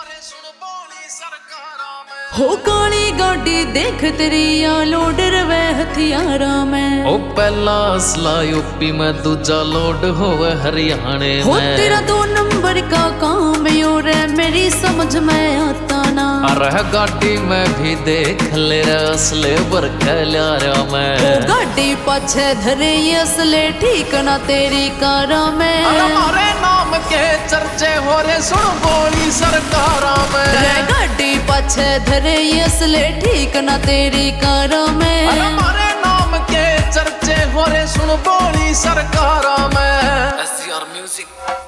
हो काली गाड़ी देख तेरी या लोड रवे हथियारा में। ओ पहला असला यूपी में, दूजा लोड होवे हरियाणे में। हो तेरा 2 नंबर का काम और मेरी समझ में आता ना। अरे गाड़ी में भी देख ले असले बरकल्यारा में। हो गाड़ी पाछे धरे ये असले ठीक ना तेरी कारा में। हमारे नाम के चर्चे हो रे सुन बोली सरकारा में। गाड़ी पाछे धरे ये असले ठीक ना तेरी कारा में। हमारे नाम के चर्चे हो रे सुन बोली सरकारा में। SCR music.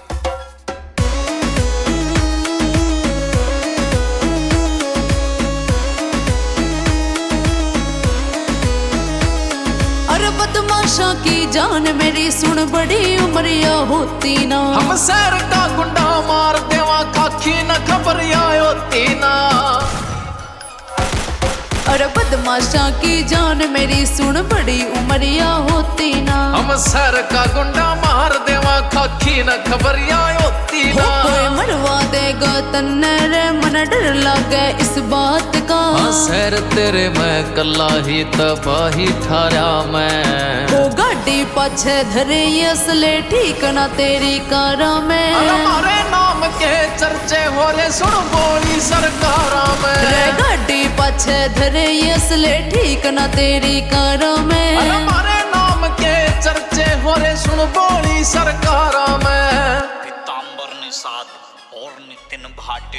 अरे बदमाशा की जान मेरी सुन बड़ी उमरिया होती ना। हम शहर का गुंडा मार देवा खाकी न खबरिया होती ना। अरे बदमाशा की जान मेरी सुन बड़ी उमरिया होती ना। हम शहर का गुंडा मार देवा खाकी न खबरिया होती ना। कोई मरवा देगा तन्ने रे मन डर लागे इस बात का। शहर तेरे मैं कला ही तबाही ठारा मैं। वो गाड़ी पाछे धरे ये असले ठीक ना तेरी कारा में। हमारे नाम के चर्चे हो रे सुन बोली सरकारा में। गाड़ी पाछे धरे ये असले ठीक ना तेरी कारा में। हमारे नाम के चर्चे हो रे सुन बोली सरकारा में। पीतांबर निषाद और नितिन भाटी।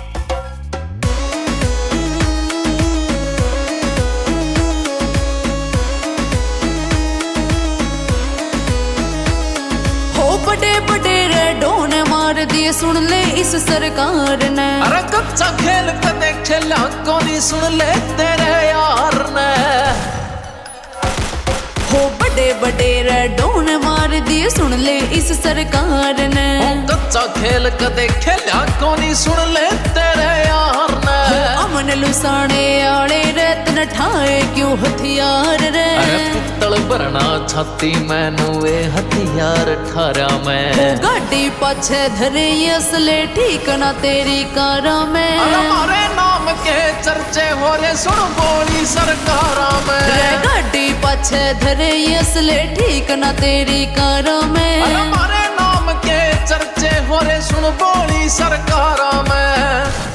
बड़े बड़े रेडों ने मार दिए सुन ले इस सरकार ने। अरे कच्चा खेल कदे खेला कोनी सुन ले तेरे यार ने। हो बड़े बड़े रेडों ने मार दिए सुन ले इस सरकार ने। कच्चा खेल कदे खेला कोनी सुन ले तेरे यार ने। अमन लुसाने आले रतन ठाए क्यों हथियार रे। पित्तल भरना छाती मैनू वे हथियार ठारा में। गाड़ी पाछे धरे ये असले ठीक ना तेरी कारा में। हमारे नाम के चर्चे हो रे सुन बोली सरकारा में। गाड़ी पाछे धरे ये असले ठीक ना तेरी कारा में। हमारे नाम के चर्चे हो रे सुन बोली सरकारा में।